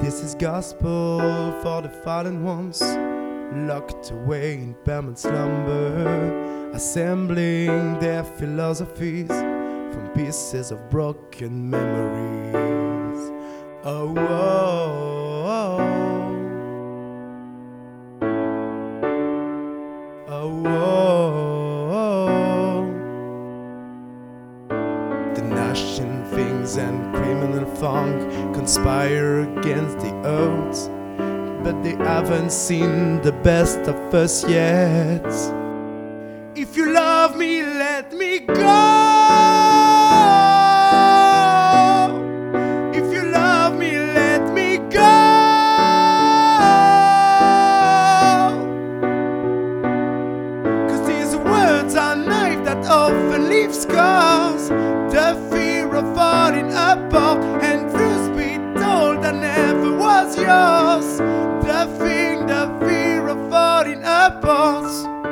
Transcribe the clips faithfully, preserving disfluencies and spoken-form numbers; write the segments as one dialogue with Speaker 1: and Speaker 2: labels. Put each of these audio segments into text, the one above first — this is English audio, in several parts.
Speaker 1: This is gospel for the fallen ones, locked away in permanent slumber, assembling their philosophies from pieces of broken memories. Oh, oh, oh, oh, oh. The gnashing things and criminal funk conspire against the odds, but they haven't seen the best of us yet. If you love me, let me go. If you love me, let me go. 'Cause these words are knives that often leave scars. The fear of falling apart and truth be told that never was yours. The thing, the fear of falling apart.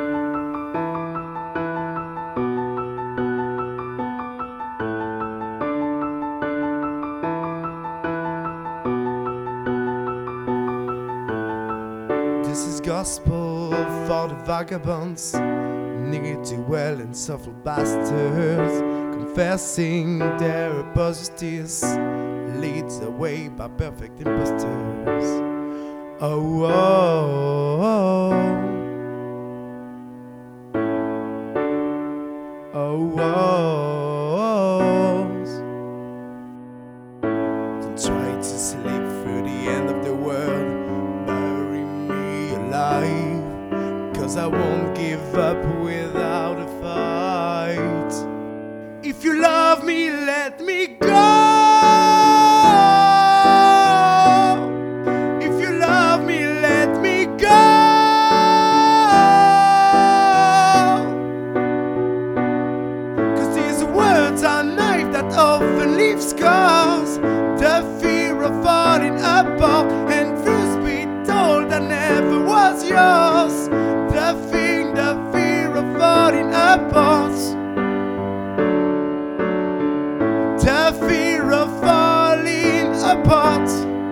Speaker 1: This is gospel for the vagabonds, ne'er-do-well and suffer bastards, confessing their atrocities, leads away by perfect impostors. Oh, oh, oh, oh, oh. Don't try to sleep through the end of the world. Bury me alive, 'cause I won't give up without a fight. If you love me, let me go. If you love me, let me go. 'Cause these words are knives that often leave scars. The fear of falling apart and truth be told that never was yours. The thing, the fear of falling apart. The fear of falling apart.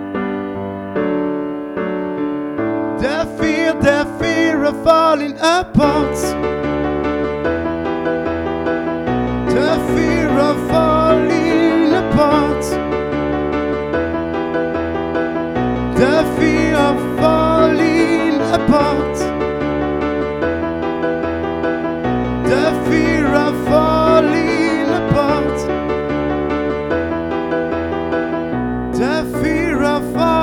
Speaker 1: The fear, the fear of falling apart. The fear of falling apart. The fear of falling apart. The fear of falling apart. The fear of falling